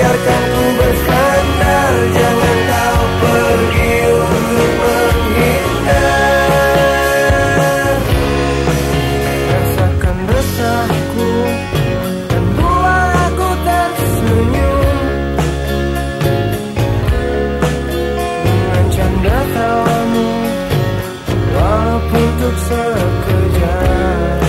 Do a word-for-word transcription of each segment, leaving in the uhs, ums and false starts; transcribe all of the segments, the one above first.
biarkan ku bersandar, jangan kau pergi untuk menghindar. Rasakan resahku dan buat aku tersenyum dengan canda tawamu, walaupun untuk sekejap.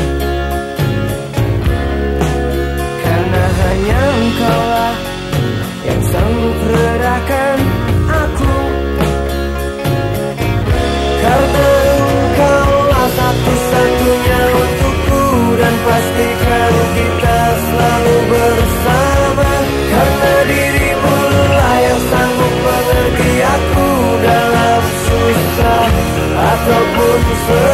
Karena hanya engkaulah yang sanggup redahkan aku. Karena engkaulah satu-satunya untukku, dan pastikan kita selalu bersama. Karena dirimu lah yang sanggup mengerti aku dalam susah ataupun senang.